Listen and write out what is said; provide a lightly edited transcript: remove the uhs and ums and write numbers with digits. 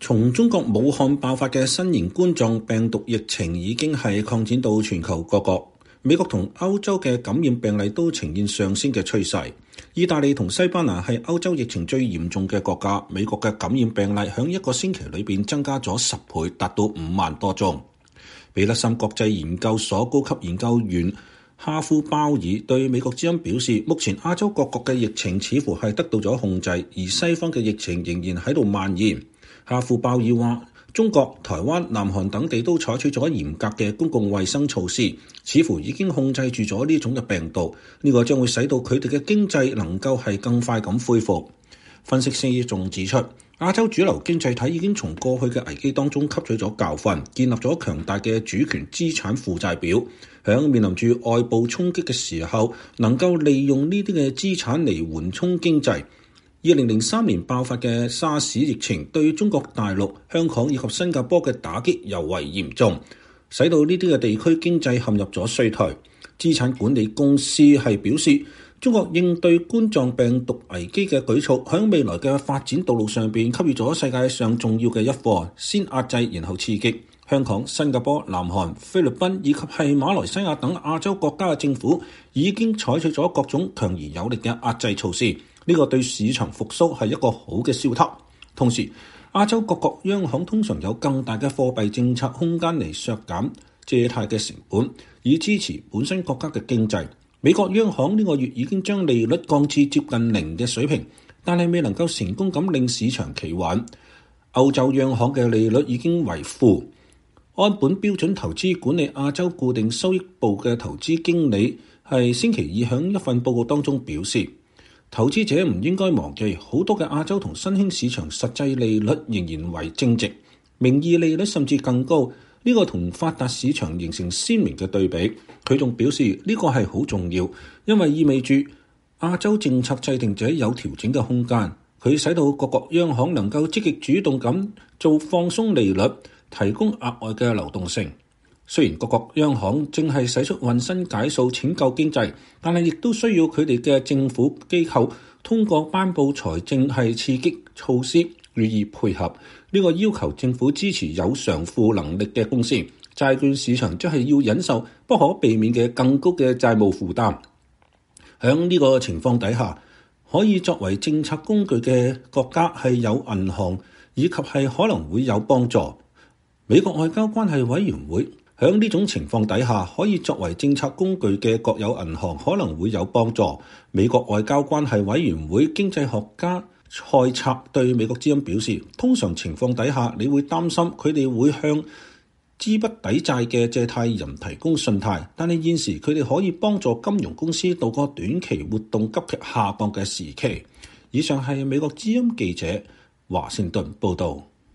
從中國武漢爆發嘅新型冠狀病毒疫情已經係擴展到全球各國，美國同歐洲嘅感染病例都呈現上升嘅趨勢。意大利同西班牙係歐洲疫情最嚴重嘅國家，美國嘅感染病例響一個星期裏邊增加咗10倍，達到5萬多宗。比勒森國際研究所高級研究員哈夫鮑爾對美國之音表示，目前亞洲各國嘅疫情似乎係得到咗控制，而西方嘅疫情仍然喺度蔓延。哈夫鮑爾話，中國、台灣、南韓等地都採取咗嚴格嘅公共衛生措施，似乎已經控制住咗呢種嘅病毒。呢個將會使到佢哋嘅經濟能夠係更快咁恢復。分析師仲指出，亞洲主流經濟體已經從過去嘅危機當中吸取咗教訓，建立咗強大嘅主權資產負債表，響面臨住外部衝擊嘅時候，能夠利用呢啲嘅資產嚟緩衝經濟。2003年爆發嘅沙士疫情對中國大陸、香港以及新加坡嘅打擊尤為嚴重，使到呢啲嘅地區經濟陷入咗衰退。資產管理公司係表示，中國應對冠狀病毒危機嘅舉措，喺未來嘅發展道路上邊給予咗世界上重要嘅一課，先壓制然後刺激。香港、新加坡、南韓、菲律賓以及係馬來西亞等亞洲國家嘅政府已經採取咗各種強而有力嘅壓制措施。呢個對市場復甦係一個好嘅兆頭。同時，亞洲各國央行通常有更大嘅貨幣政策空間嚟削減借貸嘅成本，以支持本身國家嘅經濟。美國央行呢個月已經將利率降至接近零嘅水平，但係未能夠成功咁令市場企穩。歐洲央行嘅利率已經為負。安本標準投資管理亞洲固定收益部嘅投資經理係星期二響一份報告當中表示，投資者唔應該忘記，好多嘅亞洲同新興市場實際利率仍然為正值，名義利率甚至更高。呢個同發達市場形成鮮明嘅對比。佢仲表示呢個係好重要，因為意味住亞洲政策制定者有調整嘅空間。佢使到各國央行能夠積極主動咁做放鬆利率，提供額外嘅流動性。雖然各國央行正係使出渾身解數拯救經濟，但係亦都需要佢哋嘅政府機構通過頒布財政係刺激措施予以配合。呢個要求政府支持有償付能力嘅公司，債券市場將係要忍受不可避免嘅更高嘅債務負擔。喺呢個情況底下，可以作為政策工具嘅國家係有銀行，以及係可能會有幫助。美國外交關係委員會喺呢種情況底下，可以作為政策工具嘅國有銀行可能會有幫助。美國外交關係委員會經濟學家蔡策對美國之音表示，通常情況底下，你會擔心佢哋會向資不抵債嘅借貸人提供信貸，但係現時佢哋可以幫助金融公司度過短期活動急劇下降嘅時期。以上係美國之音記者華盛頓報導。